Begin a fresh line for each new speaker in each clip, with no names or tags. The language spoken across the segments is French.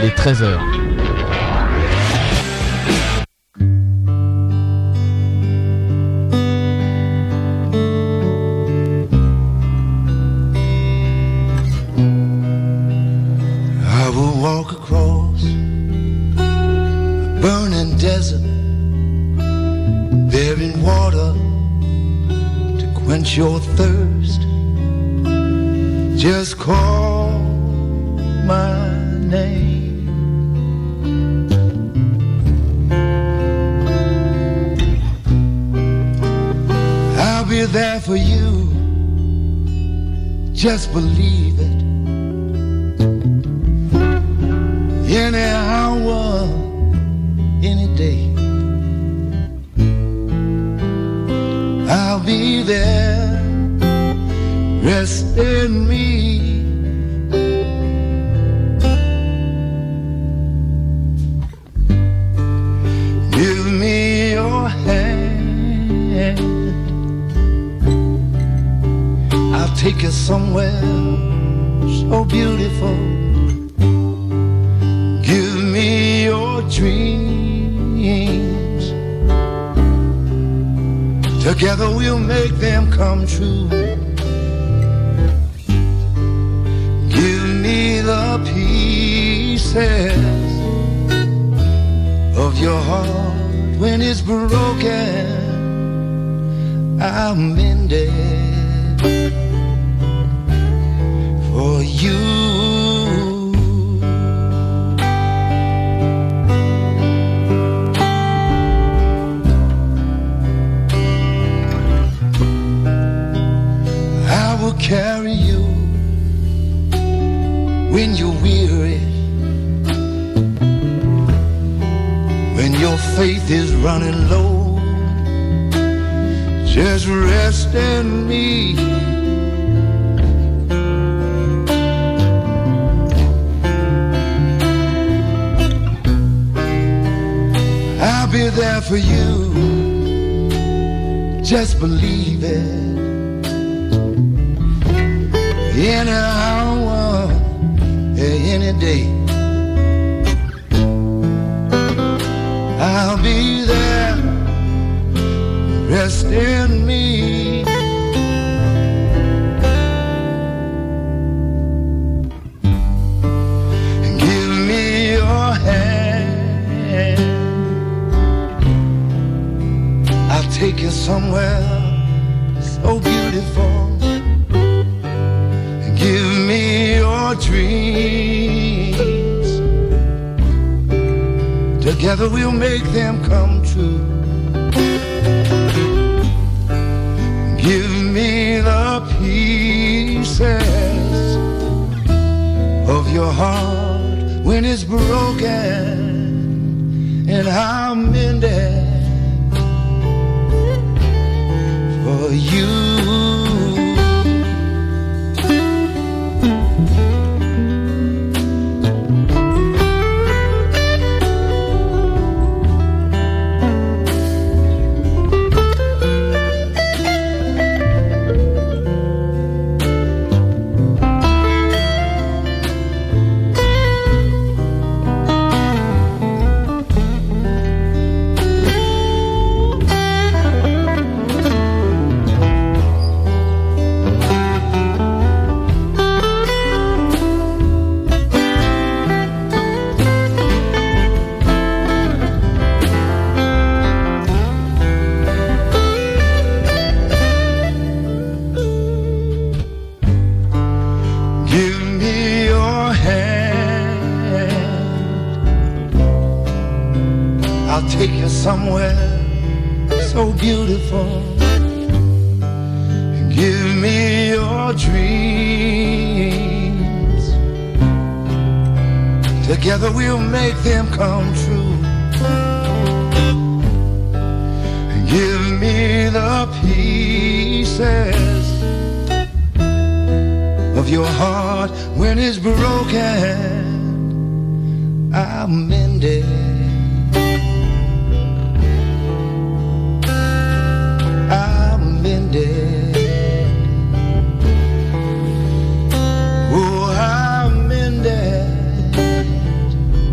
il est 13h.
I will walk across a burning desert, bearing water to quench your thirst. Just call my name. I'll be there for you. Just believe it. Any hour, any day, I'll be there. Rest in me. Give me your hand. I'll take you somewhere so beautiful. Give me your dreams. Together we'll make them come true. Give me the pieces of your heart. When it's broken, I'll mend it for you. I will carry you when you're weary, when your faith is running low. Just rest in me. I'll be there for you. Just believe it. Any hour, any day, I'll be there. Rest in me. Give me your hand. I'll take you somewhere so beautiful. Give me your dreams. Together we'll make them come true. Give me the pieces of your heart when it's broken, and I'll mend it for you. Somewhere so beautiful. Give me your dreams. Together we'll make them come true. Give me the pieces of your heart when it's broken. I'll mend it. Oh, I'm in there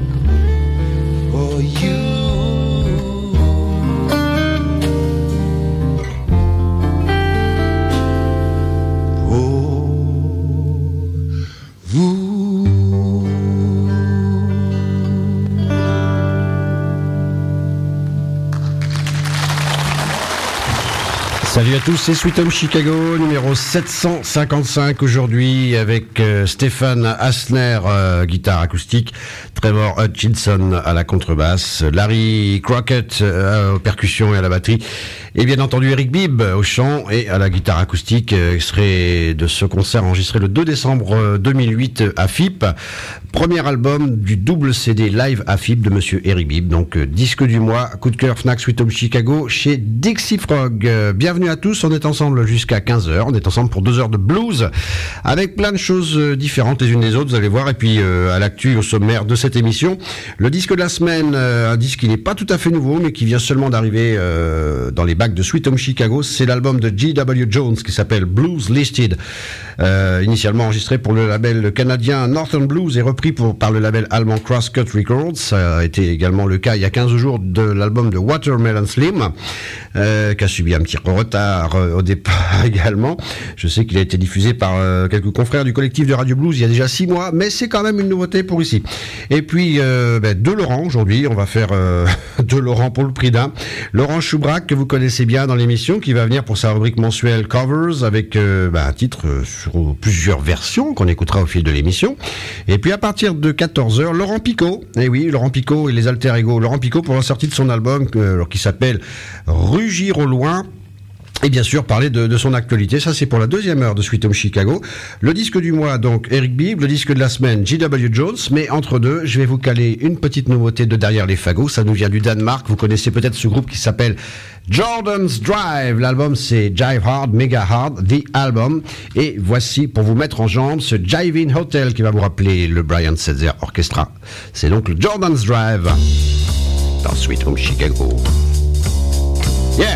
Salut à tous, c'est Sweet Home Chicago, numéro 755 aujourd'hui avec Stéphane Hassner, guitare acoustique, Trevor Hutchinson à la contrebasse, Larry Crockett aux percussions et à la batterie, et bien entendu Eric Bibb au chant et à la guitare acoustique, extrait de ce concert enregistré le 2 décembre 2008 à FIP, premier album du double CD live à FIP de monsieur Eric Bibb, donc disque du mois, coup de cœur Fnac Sweet Home Chicago chez Dixie Frog. Bienvenue à tous, on est ensemble jusqu'à 15h, on est ensemble pour 2 heures de blues avec plein de choses différentes les unes des autres, vous allez voir, et puis à l'actu, au sommaire de cette émission, le disque de la semaine, un disque qui n'est pas tout à fait nouveau mais qui vient seulement d'arriver dans les bacs de Sweet Home Chicago, c'est l'album de G.W. Jones qui s'appelle Blues Listed, initialement enregistré pour le label canadien Northern Blues et repris par le label allemand Crosscut Records. Ça a été également le cas il y a 15 jours de l'album de Watermelon Slim, qui a subi un petit retard au départ également. Je sais qu'il a été diffusé par quelques confrères du collectif de Radio Blues il y a déjà 6 mois, mais c'est quand même une nouveauté pour ici. Et puis de Laurent aujourd'hui, on va faire de Laurent pour le prix d'un. Laurent Choubrac, que vous connaissez bien dans l'émission, qui va venir pour sa rubrique mensuelle Covers avec un titre sur plusieurs versions qu'on écoutera au fil de l'émission. Et puis à partir de 14h, Laurent Picot, et oui, Laurent Picot et les alter ego, Laurent Picot pour la sortie de son album qui s'appelle Rugir au loin. Et bien sûr, parler de son actualité. Ça, c'est pour la deuxième heure de Sweet Home Chicago. Le disque du mois, donc, Eric Bibb. Le disque de la semaine, G.W. Jones. Mais entre deux, je vais vous caler une petite nouveauté de derrière les fagots. Ça nous vient du Danemark. Vous connaissez peut-être ce groupe qui s'appelle Jordan's Drive. L'album, c'est Jive Hard, Mega Hard, The Album. Et voici, pour vous mettre en jambe, ce Jive-In Hotel qui va vous rappeler le Brian Setzer Orchestra. C'est donc le Jordan's Drive dans Sweet Home Chicago. Yeah!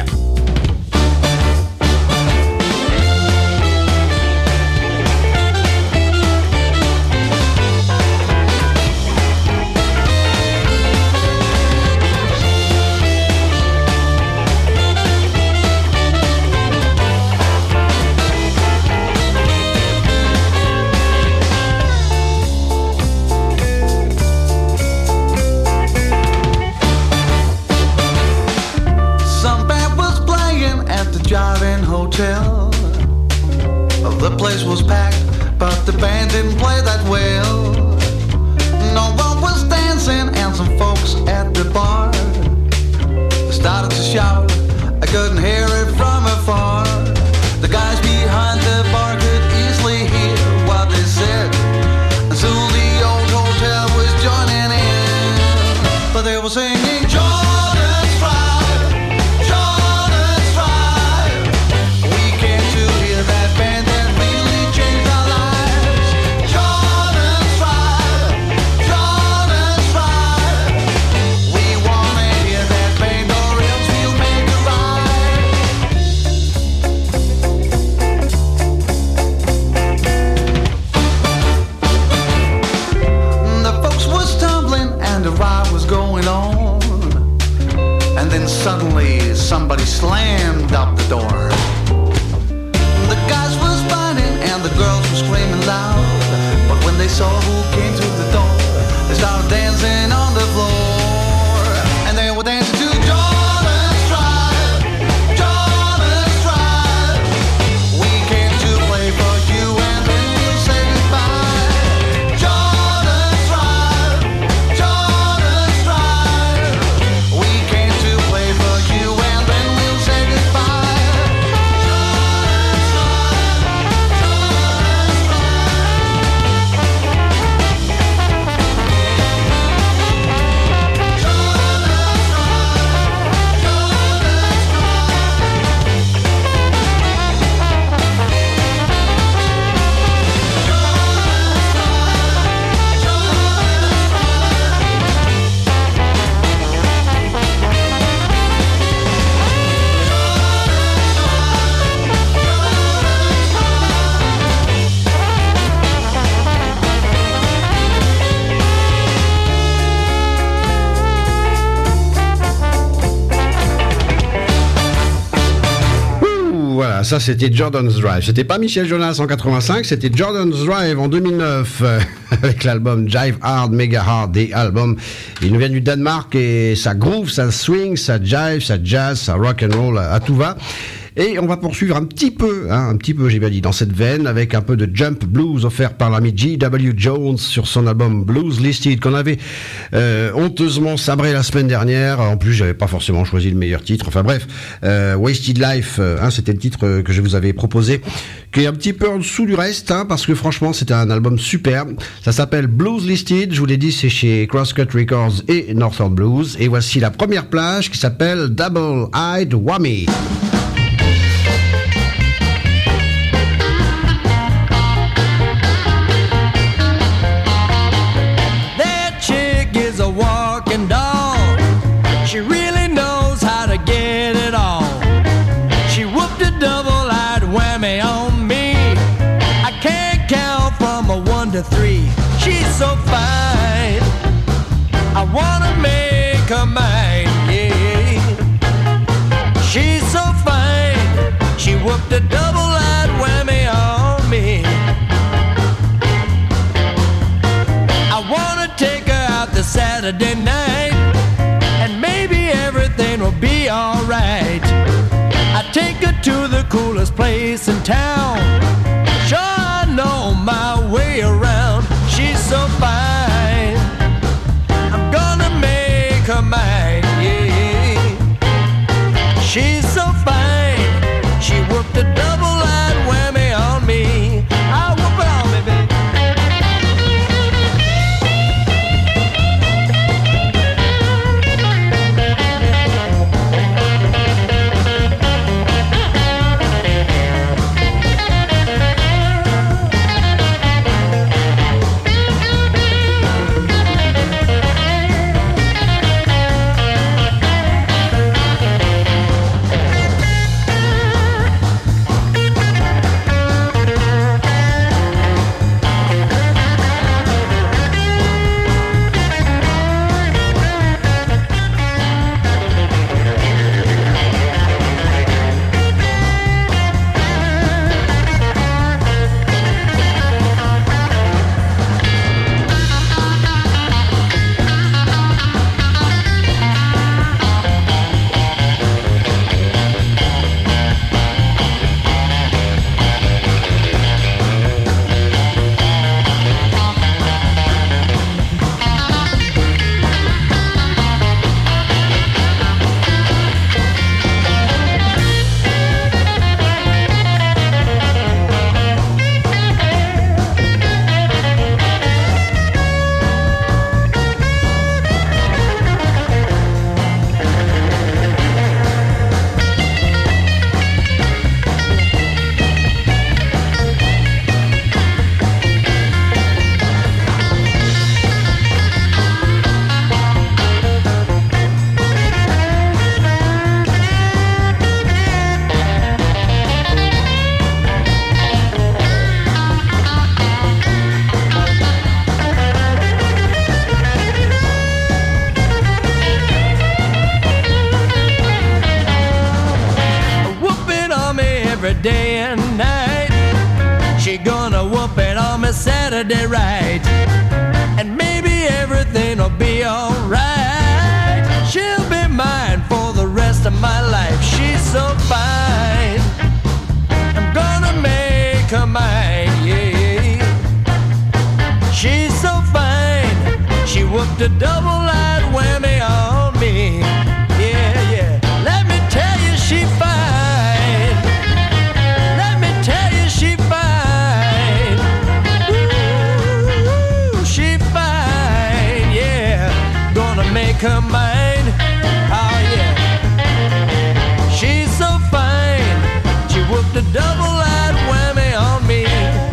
The place was packed, but the band didn't play that well. No one was dancing, and some folks at the bar started to shout. I couldn't hear it from afar. The guys behind the bar could easily hear what they said, and soon the old hotel was joining in. But they were singing Jordan's Drive, Jordan's Drive. We came to hear that band that really changed our lives. Jordan's Drive, Jordan's Drive. We wanna hear that band or else we'll make a ride. The folks were stumbling and the ride was going on. And then suddenly somebody slammed up the door. The guys was fighting and the girls were screaming loud. But when they saw who came through the door, they started dancing on the floor. And they were dancing to Jordan's Drive, Jordan's Drive. We came to play for you and then we'll say goodbye. Jordan's Drive, Jordan's Drive. We came to play for you and then we'll say goodbye. Jordan's Drive, Jordan's
Voilà, ça c'était Jordan's Drive. C'était pas Michel Jonas en 85, c'était Jordan's Drive en 2009 avec l'album Jive Hard, Mega Hard, The Album. Il nous vient du Danemark et ça groove, ça swing, ça jive, ça jazz, ça rock and roll à tout va. Et on va poursuivre un petit peu, j'ai bien dit, dans cette veine, avec un peu de jump blues offert par l'ami G.W. Jones sur son album Blues Listed, qu'on avait honteusement sabré la semaine dernière. En plus, j'avais pas forcément choisi le meilleur titre. Enfin bref, Wasted Life, c'était le titre que je vous avais proposé, qui est un petit peu en dessous du reste, parce que franchement, c'était un album superbe. Ça s'appelle Blues Listed, je vous l'ai dit, c'est chez Crosscut Records et Northern Blues. Et voici la première plage qui s'appelle Double Eyed Whammy.
She really knows how to get it on. She whooped a double-eyed whammy on me. I can't count from a 1 to 3. She's so fine, I wanna make her mine, yeah. She's so fine, she whooped a double-eyed whammy on me. I wanna take her out this Saturday night, and maybe everything will be alright. I take her to the coolest place in town. Sure, I know my way around. She's so fine, I'm gonna make her mine, yeah. She's so fine, she whooped a double-eyed whammy on me. I whoop it on me, baby. Day and night, she gonna whoop it on me Saturday right, and maybe everything will be alright. She'll be mine for the rest of my life. She's so fine, I'm gonna make her mine, yeah. She's so fine, she whooped a double-eyed whammy on me, yeah, yeah. Let me tell you, she fine. Make her mine, oh yeah. She's so fine, she whooped a double-eyed whammy on me.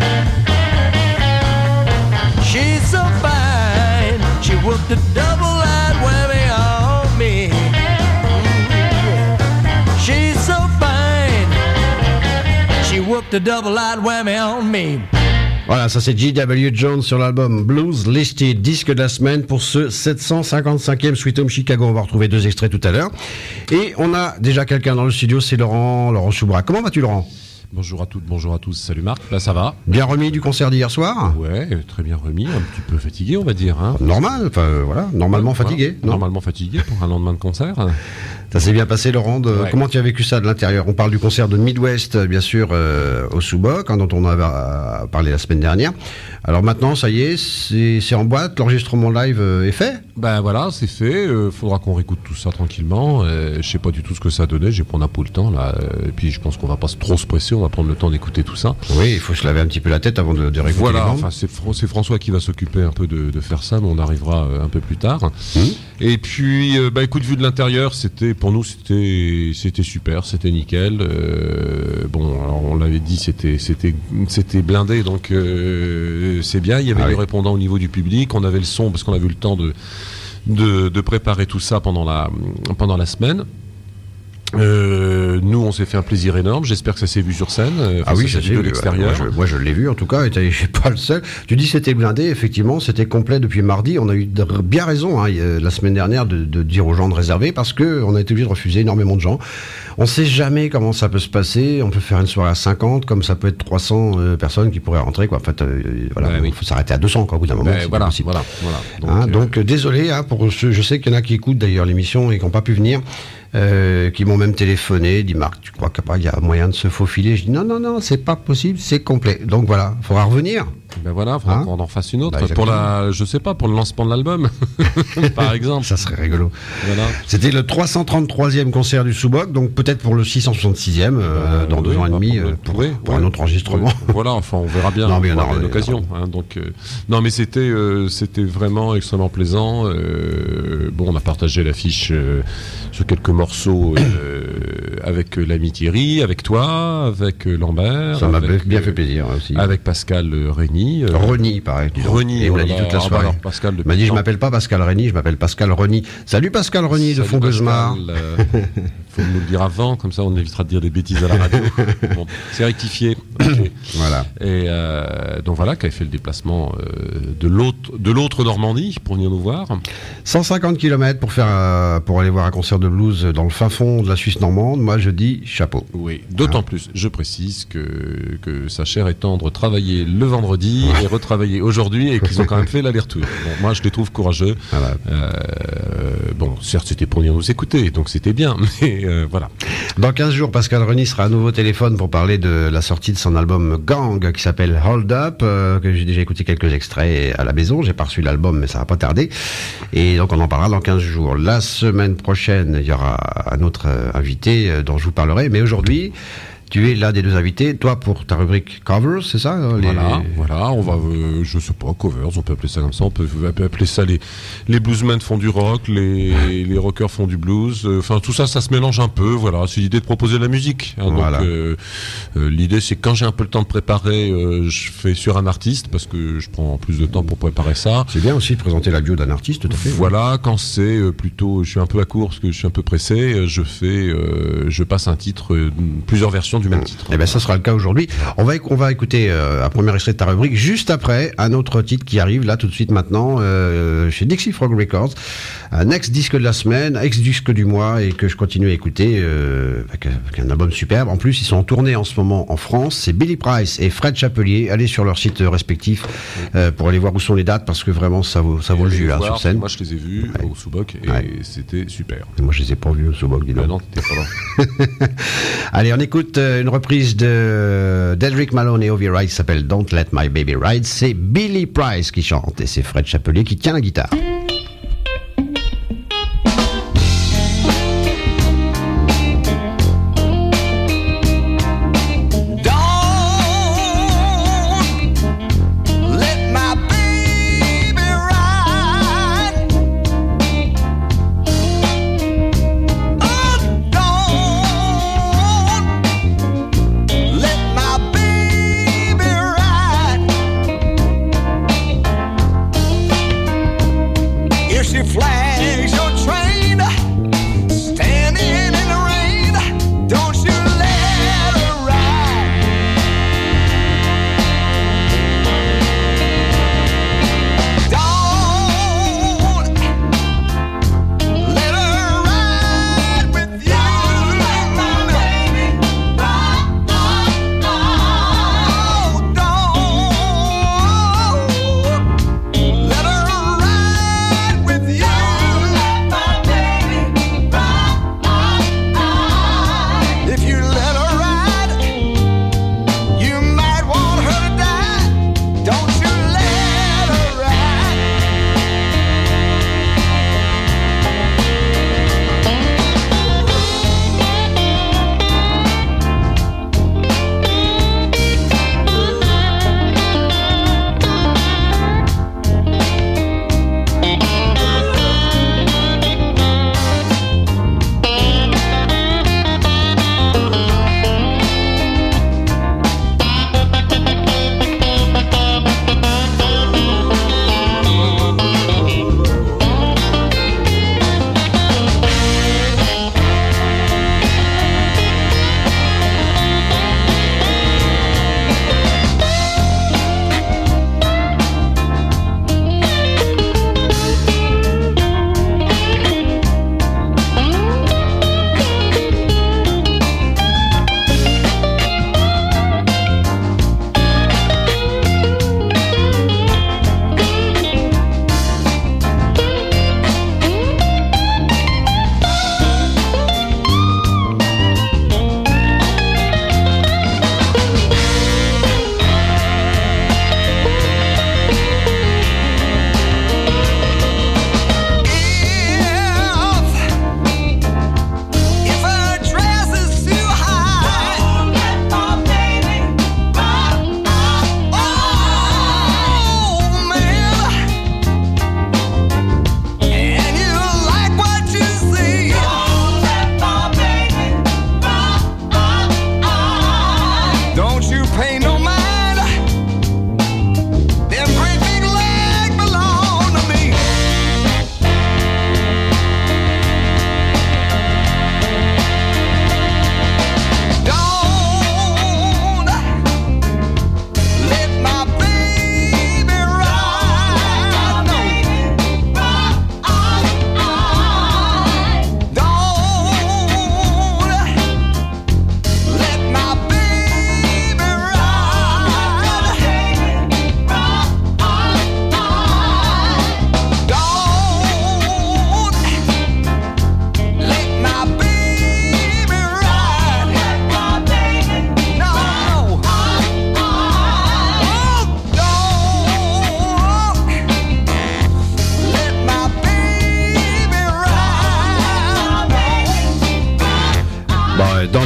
She's so fine, she whooped a double-eyed whammy on me. She's so fine, she whooped a double-eyed whammy on me.
Voilà, ça c'est G.W. Jones sur l'album Blues Listed, disque de la semaine pour ce 755e Sweet Home Chicago. On va retrouver 2 extraits tout à l'heure. Et on a déjà quelqu'un dans le studio, c'est Laurent Choubra. Comment vas-tu, Laurent ?
Bonjour à toutes, bonjour à tous. Salut Marc, là ça va ?
Bien remis du concert d'hier soir ?
Ouais, très bien remis, un petit peu fatigué on va dire. Hein.
Normal, enfin voilà, normalement fatigué.
Voilà, normalement fatigué pour un lendemain de concert.
Ça s'est bien passé, Laurent. Comment tu as vécu ça de l'intérieur? On parle du concert de Midwest, bien sûr, au Sous-Boc, dont on avait parlé la semaine dernière. Alors maintenant, ça y est, c'est en boîte, l'enregistrement live est fait?
Ben voilà, c'est fait. Faudra qu'on réécoute tout ça tranquillement. Je sais pas du tout ce que ça donnait. On n'a pas le temps là. Et puis je pense qu'on va pas trop se presser. On va prendre le temps d'écouter tout ça.
Oui, il faut se laver un petit peu la tête avant de réécouter.
Voilà. Enfin, c'est François qui va s'occuper un peu de faire ça, mais on arrivera un peu plus tard. Et puis, écoute, vu de l'intérieur, pour nous, c'était super, c'était nickel. Alors, on l'avait dit, c'était blindé, donc c'est bien. Il y avait des répondants au niveau du public. On avait le son parce qu'on avait eu le temps de préparer tout ça pendant la semaine. Nous, on s'est fait un plaisir énorme. J'espère que ça s'est vu sur scène.
Oui, ça s'est vu
de l'extérieur.
Moi, je l'ai vu en tout cas. Et je suis pas le seul. Tu dis c'était blindé. Effectivement, c'était complet depuis mardi. On a eu bien raison la semaine dernière de dire aux gens de réserver parce que on a été obligé de refuser énormément de gens. On sait jamais comment ça peut se passer. On peut faire une soirée à 50, comme ça peut être 300 personnes qui pourraient rentrer. Quoi. En fait, il faut s'arrêter à 200 quoi, au bout d'un moment. Voilà. Donc désolé pour ceux. Je sais qu'il y en a qui écoutent d'ailleurs l'émission et qui n'ont pas pu venir. Qui m'ont même téléphoné, dit Marc, tu crois qu'il y a moyen de se faufiler? Je dis non, c'est pas possible, c'est complet. Donc voilà, il faudra revenir.
Faudra qu'on en fasse une autre pour pour le lancement de l'album, par exemple.
Ça serait rigolo.
Voilà.
C'était le 333e concert du Sous-Boc, donc peut-être pour le 666e dans 2 ans et demi pour un autre enregistrement.
Voilà, enfin on verra bien.
Non, mais
on aura une occasion. Non, mais c'était vraiment extrêmement plaisant. On a partagé l'affiche sur quelques morceaux avec l'ami Thierry, avec toi, avec Lambert.
Ça m'a bien fait plaisir aussi.
Avec Pascal Régny.
Reny, pareil.
Reny,
et on l'a dit toute la soirée.
Pascal,
il m'a dit je m'appelle pas Pascal Reny, je m'appelle Pascal Reny. Salut Pascal Reny de Font-Beusmar.
Faut nous le dire avant, comme ça on évitera de dire des bêtises à la radio. C'est rectifié. Okay.
Voilà.
Et donc voilà, qui avait fait le déplacement de l'autre Normandie pour venir nous voir.
150 km pour aller voir un concert de blues dans le fin fond de la Suisse normande. Moi je dis chapeau.
Oui, d'autant plus, je précise que sa chère et tendre travaillait le vendredi et retravaillé aujourd'hui et qu'ils ont quand même fait l'aller-retour. Moi je les trouve courageux. Voilà. Certes c'était pour venir nous écouter, donc c'était bien, mais voilà.
Dans 15 jours, Pascal Reny sera à nouveau au téléphone pour parler de la sortie de son album Gang qui s'appelle Hold Up, que j'ai déjà écouté quelques extraits à la maison. J'ai pas reçu l'album, mais ça va pas tarder. Et donc on en parlera dans 15 jours. La semaine prochaine, il y aura un autre invité dont je vous parlerai, mais aujourd'hui, tu es l'un des 2 invités, toi pour ta rubrique Covers, c'est ça
Voilà, on va, je sais pas, Covers, on peut appeler ça comme ça, on peut appeler ça les bluesmen font du rock, les rockers font du blues, enfin tout ça, ça se mélange un peu, voilà, c'est l'idée de proposer de la musique.
Voilà.
Donc l'idée c'est que quand j'ai un peu le temps de préparer, je fais sur un artiste, parce que je prends plus de temps pour préparer ça.
C'est bien aussi de présenter la bio d'un artiste, tout à fait.
Voilà, quand c'est plutôt, je suis un peu à court, parce que je suis un peu pressé, je passe un titre, plusieurs versions du même titre.
Et ça sera le cas aujourd'hui. On va écouter un premier extrait de ta rubrique juste après un autre titre qui arrive là tout de suite maintenant chez Dixie Frog Records, un ex-disque de la semaine, ex-disque du mois et que je continue à écouter avec un album superbe. En plus ils sont en tournée en ce moment en France. C'est Billy Price et Fred Chapelier. Allez sur leurs sites respectifs pour aller voir où sont les dates parce que vraiment ça vaut le jus là sur scène.
Moi je les ai vus au Sous-Boc et c'était super.
Et moi je les ai pas vus au Sous-Boc, dis donc.
Non, t'étais pas là.
Allez, on écoute une reprise de Dedrick Malone et Ovi Wright qui s'appelle Don't Let My Baby Ride. C'est Billy Price qui chante et c'est Fred Chapelier qui tient la guitare.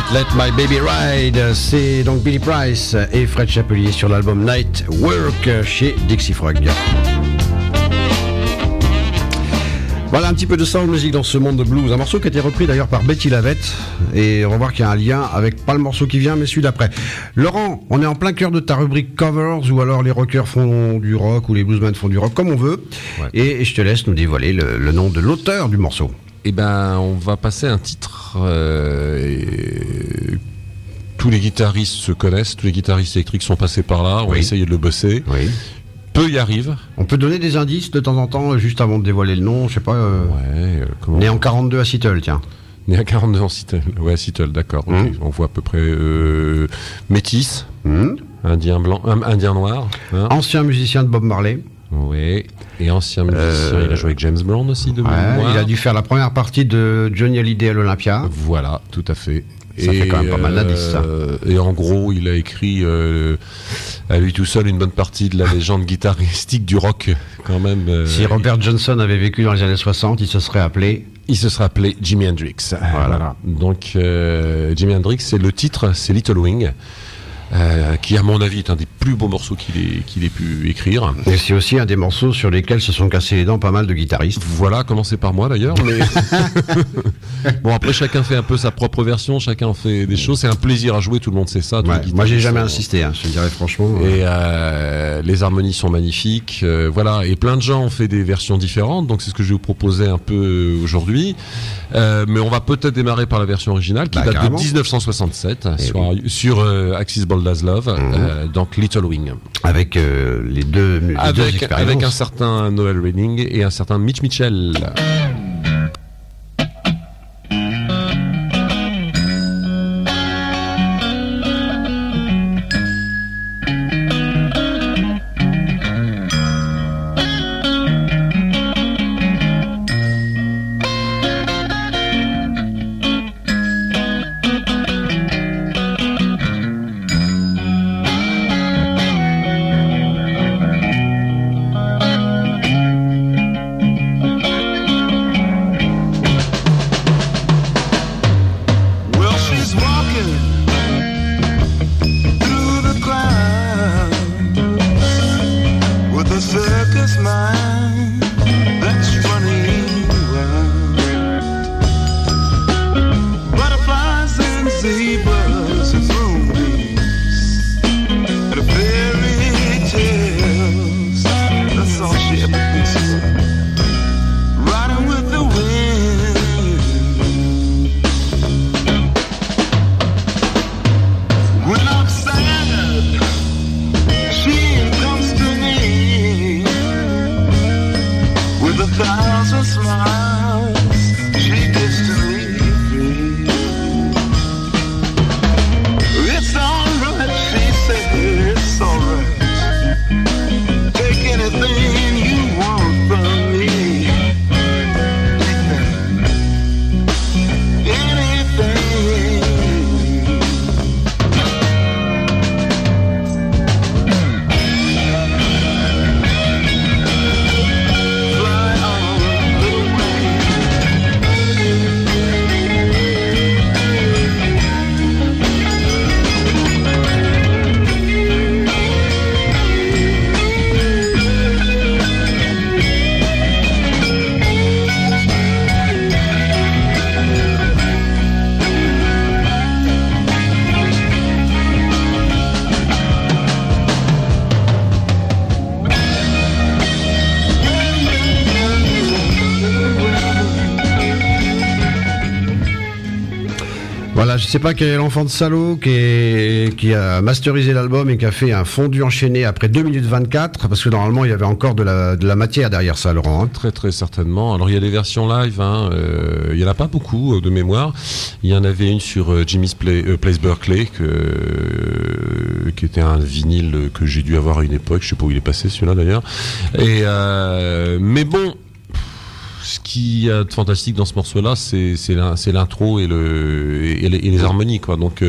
Let My Baby Ride. C'est donc Billy Price et Fred Chapelier sur l'album Night Work chez Dixie Frog. Voilà un petit peu de soul music dans ce monde de blues. Un morceau qui a été repris d'ailleurs par Betty Lavette. Et on va voir qu'il y a un lien avec pas le morceau qui vient, mais celui d'après. Laurent, on est en plein cœur de ta rubrique covers, ou alors les rockers font du rock, ou les bluesmen font du rock, comme on veut. Ouais. Et je te laisse nous dévoiler le nom de l'auteur du morceau.
Eh ben, on va passer un titre. Tous les guitaristes se connaissent, tous les guitaristes électriques sont passés par là. On va essayer de le bosser. Oui. Peu y arrive.
On peut donner des indices de temps en temps, juste avant de dévoiler le nom, je sais pas. Né en 42 à Seattle, tiens.
Né à 42 en Seattle. Ouais, Seattle, d'accord. Okay. On voit à peu près métis, indien blanc, indien noir. Hein.
Ancien musicien de Bob Marley.
Oui. Et ancien musicien, il a joué avec James Brown aussi de mémoire.
Il a dû faire la première partie de Johnny Hallyday à l'Olympia.
Voilà, tout à fait.
Ça fait quand même pas mal d'indices, ça.
Et en gros, il a écrit à lui tout seul une bonne partie de la légende guitaristique du rock, quand même.
Si Robert Johnson avait vécu dans les années 60, il se serait appelé
Jimi Hendrix. Voilà. Donc, Jimi Hendrix, c'est le titre, c'est Little Wing. Qui à mon avis est un des plus beaux morceaux qu'il ait pu écrire.
Et c'est aussi un des morceaux sur lesquels se sont cassés les dents pas mal de guitaristes.
Voilà, commencez par moi d'ailleurs. Mais bon, après chacun fait un peu sa propre version, chacun fait des choses. C'est un plaisir à jouer, tout le monde sait ça.
Moi j'ai jamais insisté, je te dirais franchement.
Et les harmonies sont magnifiques, voilà. Et plein de gens ont fait des versions différentes, donc c'est ce que je vais vous proposer un peu aujourd'hui. Mais on va peut-être démarrer par la version originale qui date carrément de 1967 sur Axis Bold as Love, donc Little Wing.
Avec les deux expériences.
Avec un certain Noel Redding et un certain Mitch Mitchell.
Voilà, je sais pas quel est l'enfant de salaud qui a masterisé l'album et qui a fait un fondu enchaîné après 2 minutes 24, parce que normalement il y avait encore de la matière derrière ça, Laurent. Hein.
Très très certainement. Alors il y a des versions live, il y en a pas beaucoup de mémoire. Il y en avait une sur Jimmy's Place Berkeley, qui était un vinyle que j'ai dû avoir à une époque, je sais pas où il est passé celui-là d'ailleurs. Et mais bon, ce qu'il y a de fantastique dans ce morceau-là, c'est l'intro et les harmonies, quoi. Donc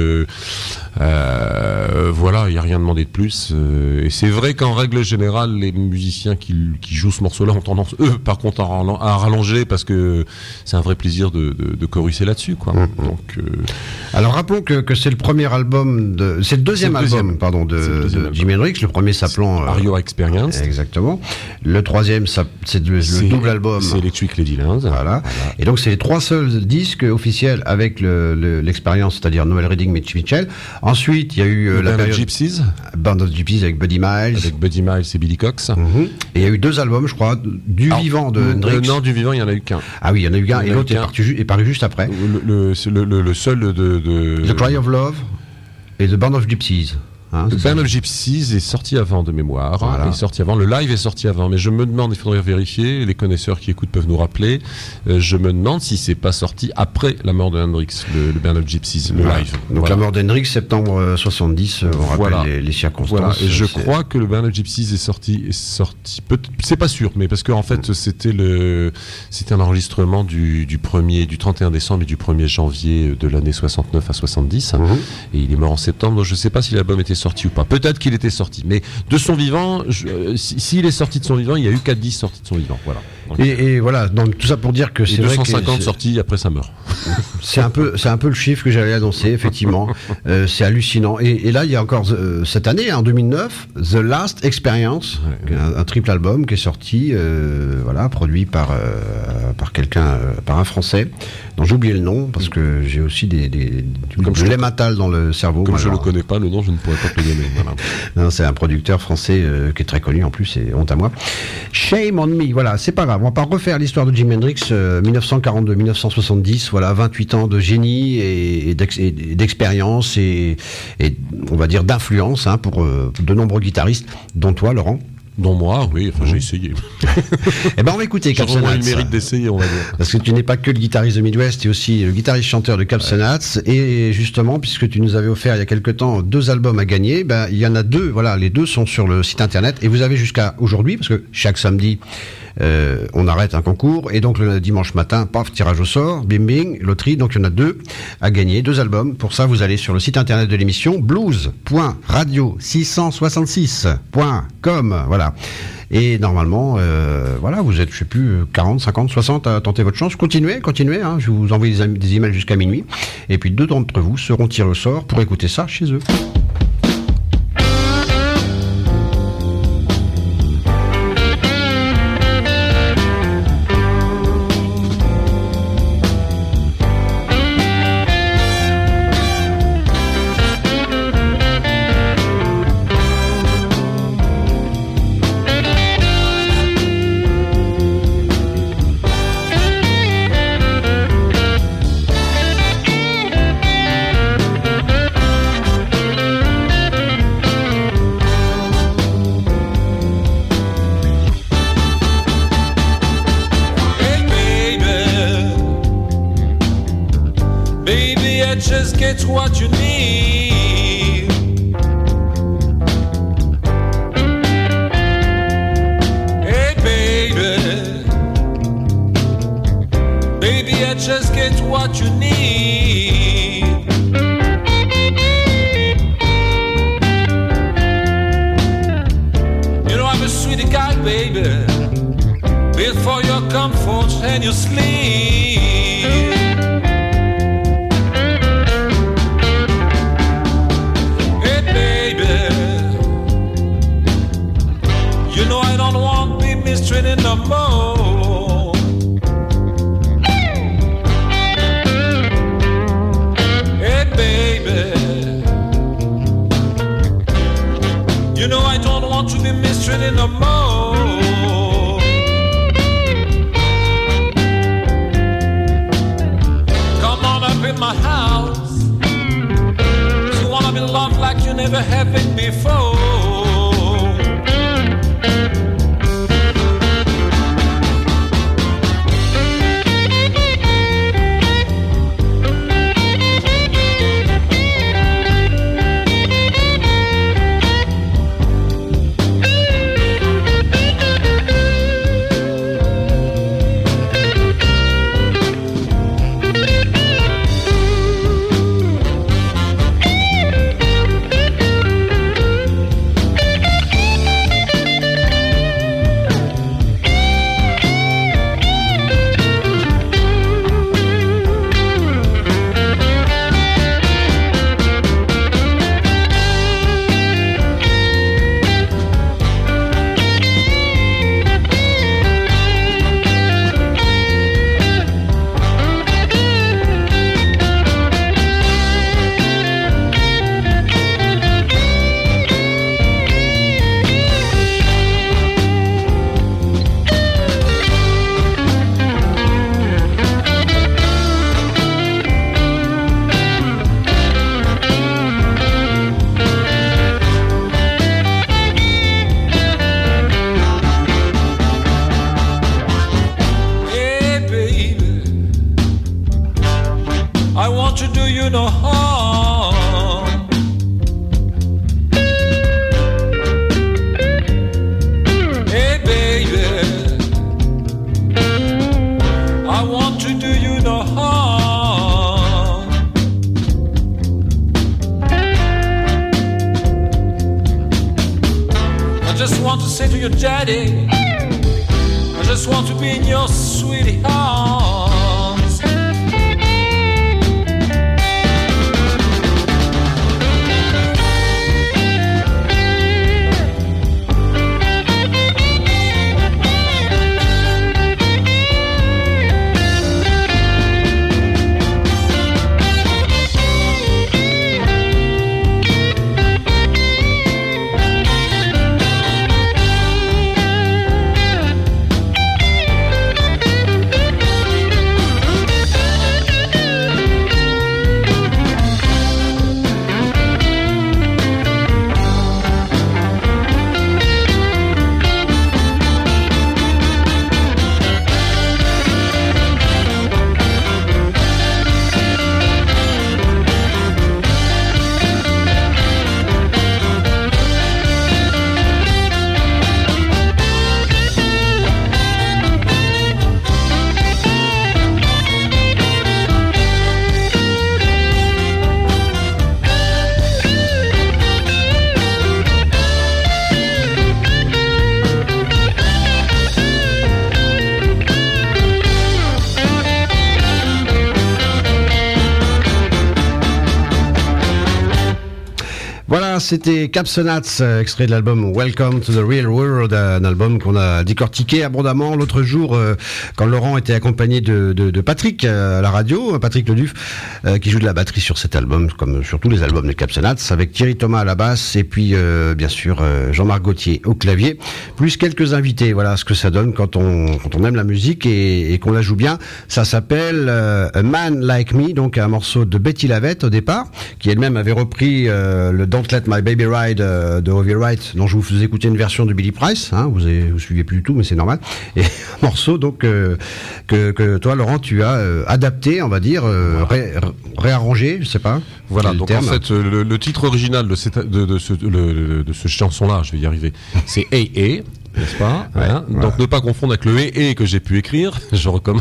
voilà, il n'y a rien demandé de plus. Et c'est vrai qu'en règle générale, les musiciens qui jouent ce morceau-là ont tendance, eux, par contre, à rallonger parce que c'est un vrai plaisir de choruser là-dessus, quoi. Donc,
alors rappelons que c'est le premier album c'est le deuxième album de Jimi Hendrix. Le premier s'appelant
Are You Experienced.
Exactement. Le troisième, c'est le double album.
C'est Electric Ladyland.
Voilà. Et donc c'est les trois seuls disques officiels avec l'expérience, c'est-à-dire Noel Redding, Mitch Mitchell. Ensuite, il y a eu la période
Gypsies.
Band of Gypsies avec Buddy Miles.
Avec Buddy Miles et Billy Cox.
Et il y a eu deux albums, je crois, du vivant de Hendrix.
Non, du vivant, il n'y en a eu qu'un.
Ah oui, il y en a eu qu'un. Et l'autre est paru juste après.
Le seul de...
The Cry of Love et The Band of Gypsies.
The Band of Gypsies est sorti avant de mémoire.
Voilà.
Est sorti avant. Le live est sorti avant. Mais je me demande, il faudrait vérifier. Les connaisseurs qui écoutent peuvent nous rappeler. Je me demande si c'est pas sorti après la mort de Hendrix, le Band of Gypsies, le live.
Donc la mort d'Hendrix, septembre 70, on rappelle les circonstances.
Voilà. Et je crois que le Band of Gypsies est sorti. C'est pas sûr, mais parce qu'en fait c'était un enregistrement du 31 décembre et du 1er janvier de l'année 69 à 70. Et il est mort en septembre. Donc je sais pas si l'album était sorti ou pas. Peut-être qu'il était sorti, mais de son vivant, s'il est sorti de son vivant, il y a eu 4 disques sortis de son vivant. Voilà. Donc,
et voilà, donc tout ça pour dire que c'est vrai que
250 sortis après sa mort.
C'est un peu le chiffre que j'allais annoncer, effectivement. C'est hallucinant. Et là, il y a encore cette année, en 2009, The Last Experience, un triple album qui est sorti, produit par quelqu'un, par un Français, dont j'ai oublié le nom parce que j'ai aussi de l'hématal dans le cerveau.
Comme je le connais pas, le nom, je ne pourrais pas te le donner. Voilà.
Non, c'est un producteur français qui est très connu en plus, et honte à moi. Shame on me, voilà, c'est pas grave. On va pas refaire l'histoire de Jimi Hendrix, 1942-1970, voilà, 28 ans de génie et d'expérience et on va dire d'influence pour de nombreux guitaristes, dont toi, Laurent.
Dont moi, oui, enfin j'ai essayé.
Eh ben on va écouter Capson Hats.
Il mérite d'essayer, on va dire.
Parce que tu n'es pas que le guitariste de Midwest, tu es aussi le guitariste-chanteur de Capson Hats. Et justement, puisque tu nous avais offert il y a quelque temps 2 albums à gagner, il y en a 2, voilà, les 2 sont sur le site internet. Et vous avez jusqu'à aujourd'hui, parce que chaque samedi, on arrête un concours. Et donc le dimanche matin, paf, tirage au sort, bing bing, loterie. Donc il y en a 2 à gagner, 2 albums. Pour ça, vous allez sur le site internet de l'émission, blues.radio666.com. Voilà. Et normalement, vous êtes, je sais plus, 40, 50, 60 à tenter votre chance. Continuez, je vous envoie des emails jusqu'à minuit. Et puis 2 d'entre vous seront tirés au sort pour écouter ça chez eux.
What you need. Hey baby, I just get what you need. You know I'm a sweet guy, baby, built for your comfort and your sleep. Mistreated no more. Hey baby, you know I don't want to be mistreated no more. Come on up in my house. You wanna be loved like you never have been before. you no harm. Hey baby, I want to do you no harm. I just want to say to your daddy, I just want to be in your sweetie arms.
C'était Capsonats, extrait de l'album Welcome to the Real World, un album qu'on a décortiqué abondamment l'autre jour quand Laurent était accompagné de Patrick à la radio, Patrick Leduf, qui joue de la batterie sur cet album, comme sur tous les albums de Capsonats, avec Thierry Thomas à la basse et puis bien sûr Jean-Marc Gauthier au clavier, plus quelques invités. Voilà ce que ça donne quand on aime la musique et qu'on la joue bien. Ça s'appelle A Man Like Me, donc un morceau de Betty Lavette au départ, qui elle-même avait repris le Don't Let My Baby Ride de Robbie Wright, dont je vous faisais écouter une version de Billy Price, hein, vous suivez plus du tout, mais c'est normal. Et un morceau donc que toi, Laurent, tu as adapté, on va dire, réarrangé, je sais pas.
Voilà, donc en fait, le titre original de ce chanson-là, je vais y arriver, c'est AA. N'est-ce pas? Voilà. Donc ne pas confondre avec le et que j'ai pu écrire. Je recommence.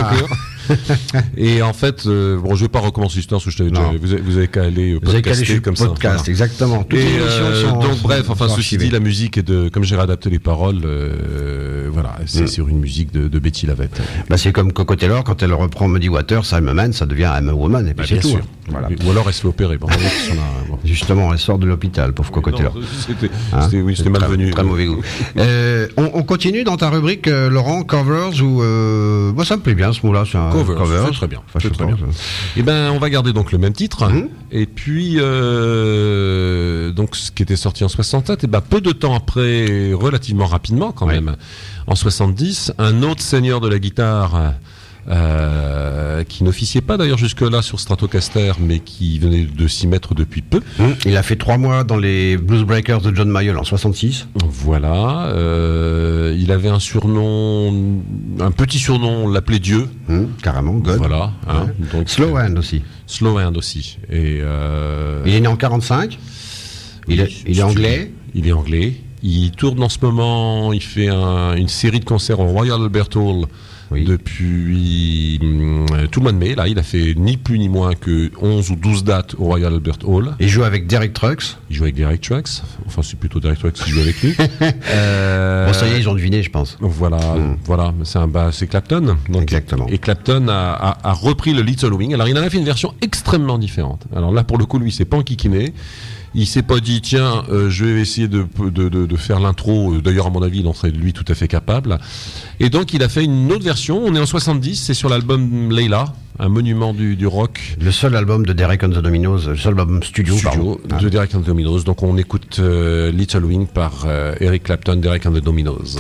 Et en fait, bon, je vais pas recommencer l'histoire parce que vous avez qu'à aller podcaster comme ça.
Podcast, voilà. Exactement. Toutes les émissions
donc bref, enfin ceci dit, la musique est comme j'ai réadapté les paroles, voilà, c'est sur une musique de Betty Lavette.
Bah c'est comme Coco Taylor quand elle reprend Muddy Waters, I'm a Man, ça devient I'm a Woman et puis c'est tout. Sûr.
Voilà. Ou alors elle se fait opérer.
Justement, elle sort de l'hôpital, pauvre Coco Taylor.
C'était malvenu.
Très mauvais goût. On continue dans ta rubrique, Laurent, covers ou moi ça me plaît bien ce mot-là, c'est un cover.
C'est très bien. Enfin, très bien. Et ben on va garder donc le même titre et puis donc ce qui était sorti en 67 et ben peu de temps après, relativement rapidement quand même, en 70, un autre seigneur de la guitare qui n'officiait pas d'ailleurs jusque-là sur Stratocaster, mais qui venait de s'y mettre depuis peu.
Il a fait 3 mois dans les Blues Breakers de John Mayall en 66.
Voilà. Il avait un surnom, un petit surnom, on l'appelait Dieu.
Carrément, God.
Voilà. Hein, donc,
Slow Hand aussi.
Slow Hand aussi. Et
il est né en 45. Il est anglais.
Il est anglais. Il tourne en ce moment, il fait une série de concerts au Royal Albert Hall. Depuis tout le mois de mai, là, il a fait ni plus ni moins que 11 ou 12 dates au Royal Albert Hall.
Il joue avec Derek Trucks.
Enfin, c'est plutôt Derek Trucks qui joue avec lui.
Bon, ça y est, ils ont deviné, je pense.
Voilà, c'est Clapton. Donc,
exactement.
Et Clapton a repris le Little Wing. Alors, il en a fait une version extrêmement différente. Alors là, pour le coup, lui, c'est pas enquiquiné. Il s'est pas dit tiens, je vais essayer de faire l'intro. D'ailleurs, à mon avis, il en serait lui tout à fait capable. Et donc, il a fait une autre version. On est en 70. C'est sur l'album Layla, un monument du rock.
Le seul album de Derek and the Dominos, le seul album studio
de Derek and the Dominos. Donc, on écoute Little Wing par Eric Clapton, Derek and the Dominos.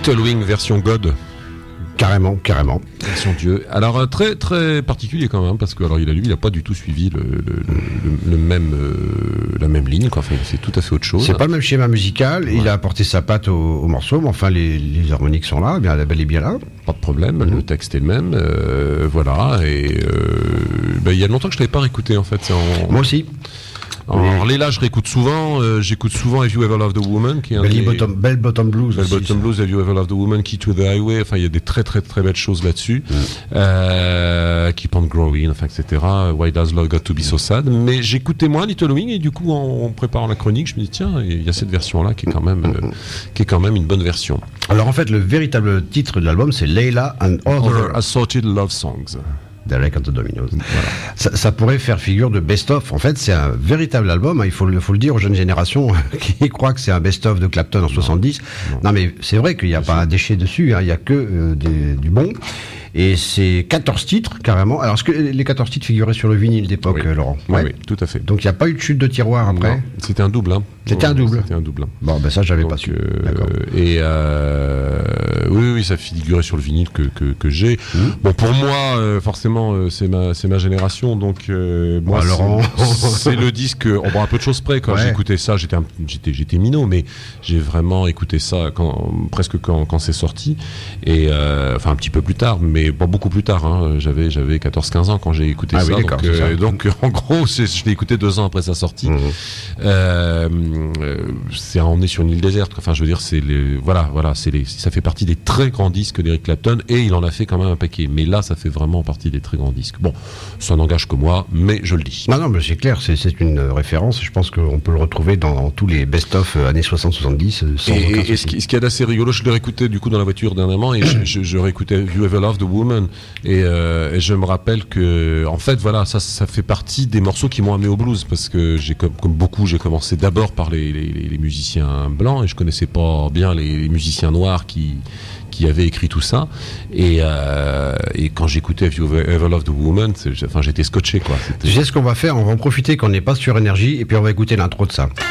Little Wing version God.
Carrément.
Version Dieu. Alors très très particulier quand même parce que alors il a pas du tout suivi le même la même ligne quoi. Enfin c'est tout à fait autre chose.
C'est pas le même schéma musical. Ouais. Il a apporté sa patte au morceau, mais enfin les harmoniques sont là, bien elle est bien là.
Pas de problème. Le texte est le même. Voilà et il y a longtemps que je l'avais pas réécouté en fait.
Moi aussi.
Alors Léla, je réécoute souvent. J'écoute souvent Have You Ever Loved a Woman, qui est
Bell Bottom Blues.
Bell Bottom Blues, Have You Ever Loved a Woman, Key to the Highway. Enfin, il y a des très très très belles choses là-dessus. Keep on Growing, enfin, etc. Why Does Love Got to Be So Sad. Mais j'écoutais moins Little Wing et du coup, en préparant la chronique, je me dis tiens, il y a cette version-là qui est quand même une bonne version.
Alors en fait, le véritable titre de l'album, c'est Layla and Other
Assorted Love Songs.
Derek and the Dominos. Voilà. Ça pourrait faire figure de best-of. En fait, c'est un véritable album. Il faut le dire aux jeunes générations qui croient que c'est un best-of de Clapton en 70. Non, mais c'est vrai qu'il n'y a pas un déchet dessus. Il n'y a que du bon. Et c'est 14 titres, carrément. Alors, est-ce que les 14 titres figuraient sur le vinyle d'époque, Laurent?
Oui, tout à fait.
Donc, il n'y a pas eu de chute de tiroir après?
Non, c'était un double.
C'était un double. Bon, ça, j'avais pas su.
Oui, ça figurait sur le vinyle que j'ai. Bon, pour moi, forcément, c'est ma génération. Donc, moi,
Laurent,
c'est le disque. On voit un peu de choses près. Quand j'ai écouté ça, j'étais minot, mais j'ai vraiment écouté ça presque quand c'est sorti. Et enfin, un petit peu plus tard, mais pas beaucoup plus tard. J'avais 14-15 ans quand j'ai écouté ça.
Oui,
donc, en gros, je l'ai écouté 2 ans après sa sortie. On est sur une île déserte. Enfin, je veux dire, ça fait partie des très grands disques d'Eric Clapton et il en a fait quand même un paquet. Mais là, ça fait vraiment partie des très grands disques. Bon, ça n'engage que moi, mais je le dis.
Non, mais c'est clair, c'est une référence. Je pense qu'on peut le retrouver dans tous les best-of années 60-70.
Et ce qui est assez rigolo, je l'ai réécouté du coup dans la voiture dernièrement et je réécoutais You Ever Loved a Woman et je me rappelle que en fait voilà ça fait partie des morceaux qui m'ont amené au blues parce que comme beaucoup j'ai commencé d'abord par les musiciens blancs et je connaissais pas bien les musiciens noirs qui avaient écrit tout ça et quand j'écoutais Have You Ever Loved a Woman, j'étais scotché quoi.
Tu sais ce qu'on va faire, on va en profiter qu'on n'est pas sur Énergie et puis on va écouter l'intro de ça.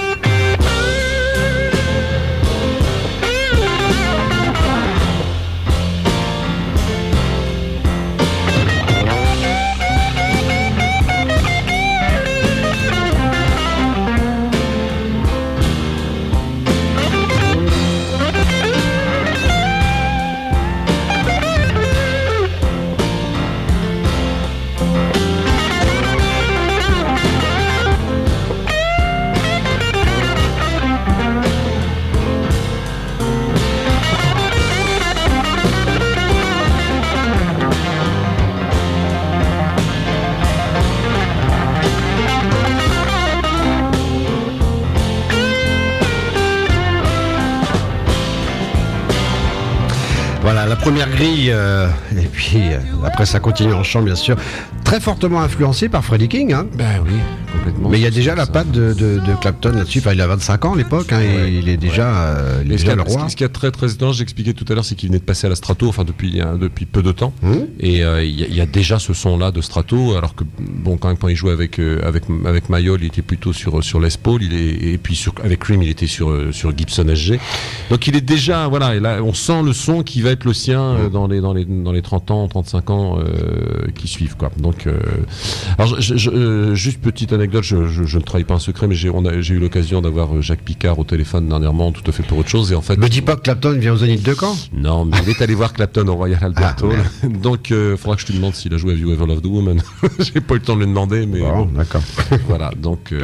Voilà, la première grille, et puis après ça continue en chant bien sûr, très fortement influencé par Freddie King.
Ben oui, complètement.
Mais il y a déjà la patte de Clapton là-dessus, il a 25 ans à l'époque, et il est déjà, le roi.
Ce qui a très étonnant, j'expliquais tout à l'heure, c'est qu'il venait de passer à la Strato, enfin depuis peu de temps, et il y a déjà ce son-là de Strato, alors que bon, quand il jouait avec Mayol, il était plutôt sur Les Paul, et puis avec Cream, il était sur Gibson SG. Donc il est déjà, voilà, et là on sent le son qui va être le sien dans les 30 ans, 35 ans qui suivent quoi. Donc alors juste petite anecdote, je ne trahis pas un secret, mais j'ai eu l'occasion d'avoir Jacques Picard au téléphone dernièrement, tout à fait pour autre chose, et en fait.
Me dis pas que Clapton vient aux Zénith de Caen.
Non, mais il est allé voir Clapton au Royal Albert Hall. Donc faudra que je te demande s'il a joué à Have You Ever Loved a Woman. J'ai pas eu le temps de lui demander, mais
bon, d'accord.
Voilà, donc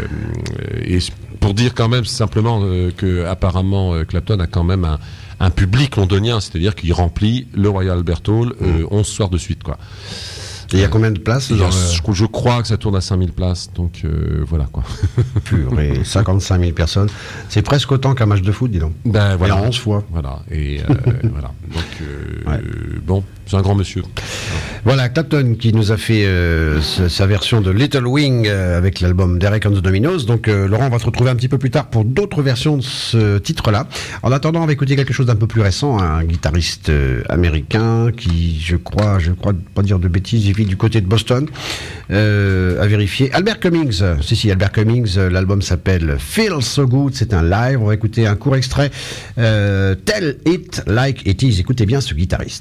et pour dire quand même simplement que apparemment Clapton a quand même un public londonien, c'est-à-dire qu'il remplit le Royal Albert Hall 11 soirs de suite quoi.
Et il y a combien de places
je crois que ça tourne à 5000 places, donc voilà quoi.
Purée, 55 000 personnes, c'est presque autant qu'un match de foot, dis donc.
Ben voilà.
Et en 11 fois.
Voilà, et voilà. Donc bon, C'est un grand monsieur.
Voilà, Clapton qui nous a fait sa version de Little Wing avec l'album Derek and the Dominos. Donc Laurent, on va se retrouver un petit peu plus tard pour d'autres versions de ce titre-là. En attendant, on va écouter quelque chose d'un peu plus récent, un guitariste américain qui, je crois pas dire de bêtises, il vit du côté de Boston, à vérifier. Albert Cummings, Albert Cummings, l'album s'appelle Feel So Good, c'est un live. On va écouter un court extrait, Tell It Like It Is. Écoutez bien ce guitariste.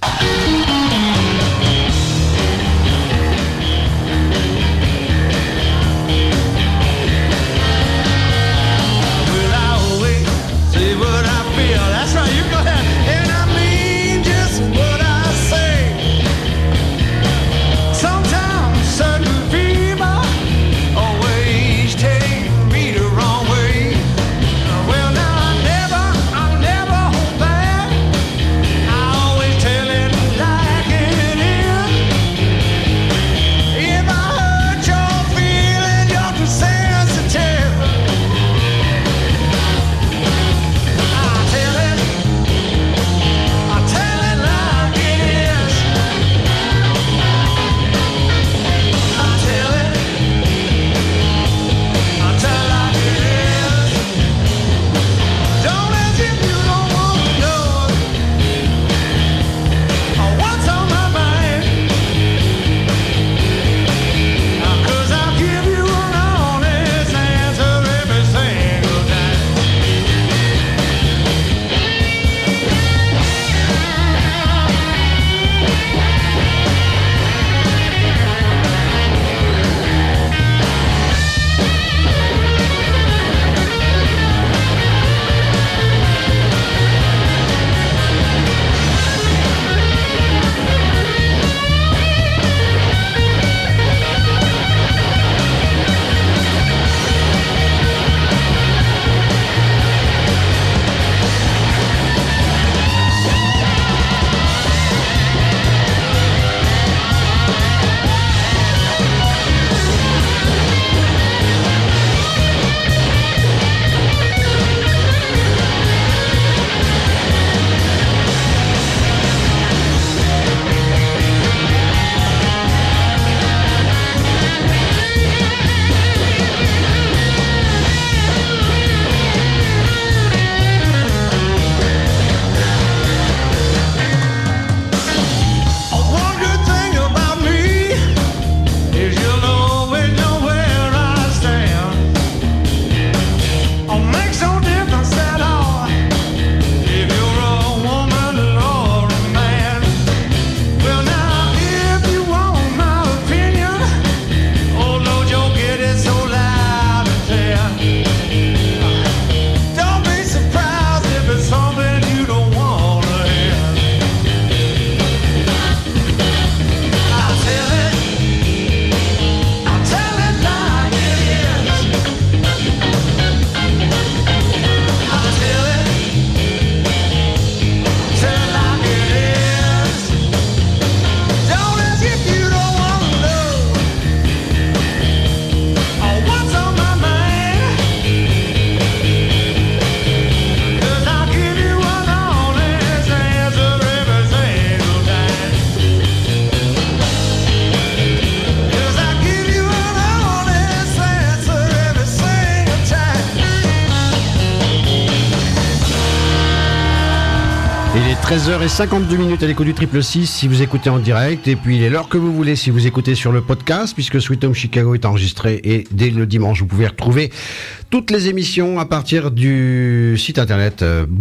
Il est 13h52 à l'écoute du Triple 6 si vous écoutez en direct, et puis il est l'heure que vous voulez si vous écoutez sur le podcast, puisque Sweet Home Chicago est enregistré, et dès le dimanche vous pouvez retrouver toutes les émissions à partir du site internet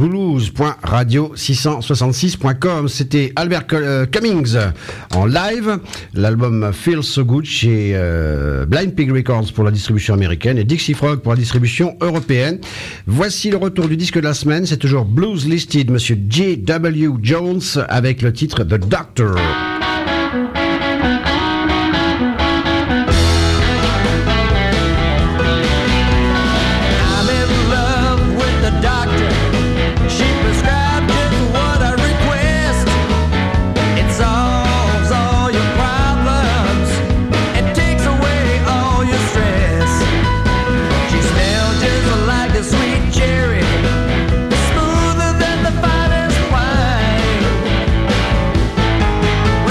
blues.radio666.com. C'était Albert Cummings en live, l'album Feel So Good chez Blind Pig Records pour la distribution américaine et Dixie Frog pour la distribution européenne. Voici le retour du disque de la semaine, c'est toujours Blues Listed, monsieur J.W. Jones avec le titre The Doctor.
Smoother than the finest wine.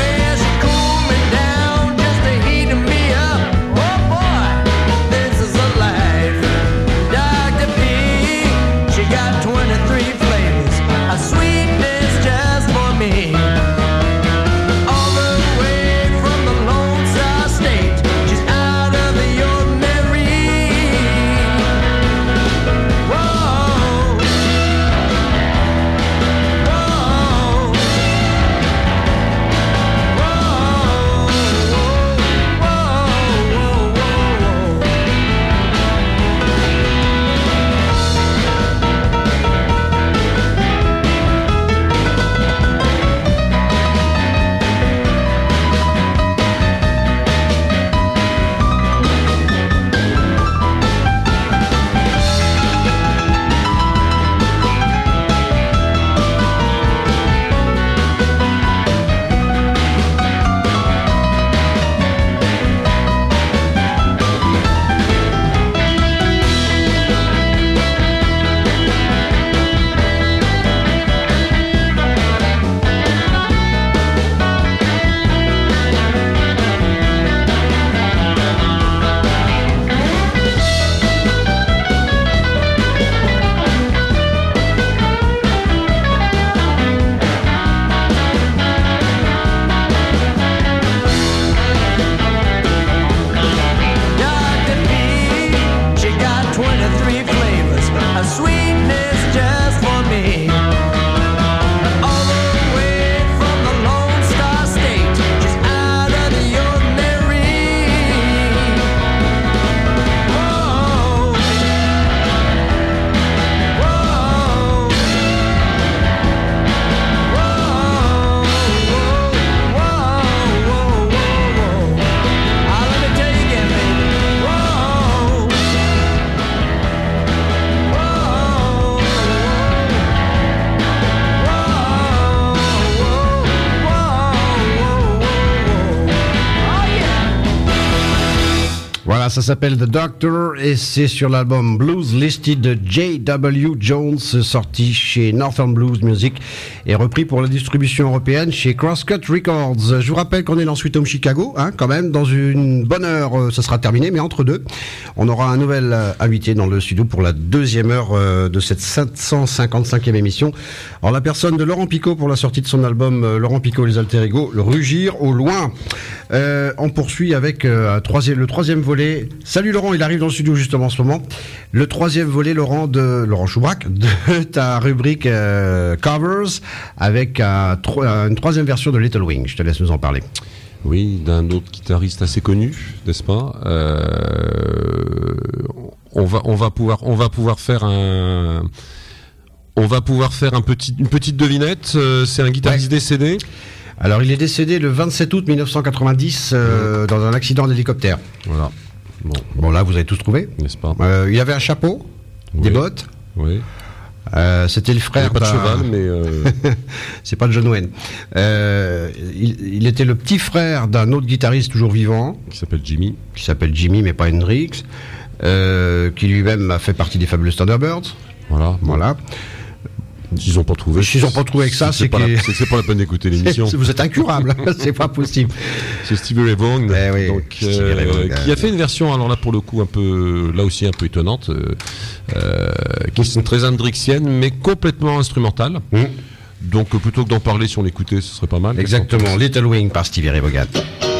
Voilà, ça s'appelle The Doctor et c'est sur l'album Blues Listed de J.W. Jones, sorti chez Northern Blues Music et repris pour la distribution européenne chez Crosscut Records. Je vous rappelle qu'on est dans Sweet Home Chicago, quand même, dans une bonne heure, ça sera terminé, mais entre deux, on aura un nouvel invité dans le studio pour la deuxième heure de cette 755e émission. Alors la personne de Laurent Picot pour la sortie de son album Laurent Picot et les Alter Ego, le Rugir au loin. On poursuit avec le troisième volet. Salut Laurent, il arrive dans le studio justement en ce moment. Le troisième volet, Laurent Choubrac, de ta rubrique Covers, avec une troisième version de Little Wing. Je te laisse nous en parler.
Oui, d'un autre guitariste assez connu, n'est-ce pas? On va pouvoir faire une petite devinette. C'est un guitariste décédé.
Alors, il est décédé le 27 août 1990 dans un accident d'hélicoptère.
Voilà.
Bon, là, vous avez tous trouvé,
n'est-ce pas?
Il avait un chapeau, des bottes.
Oui.
C'était le frère.
Pas de cheval, mais
c'est pas John Wayne. Il était le petit frère d'un autre guitariste toujours vivant,
qui s'appelle Jimmy,
mais pas Hendrix, qui lui-même a fait partie des Fabulous Thunderbirds. Voilà.
S'ils n'ont pas trouvé.
Avec ça, c'est
pas la peine d'écouter l'émission.
Vous êtes incurable, c'est pas possible.
C'est Stevie Ray Vaughan, qui a fait une version, alors là pour le coup un peu étonnante, qui est très hendrixienne, mais complètement instrumentale. Donc plutôt que d'en parler, si on l'écoutait, ce serait pas mal.
Exactement, Little Wing par Stevie Ray Vaughan.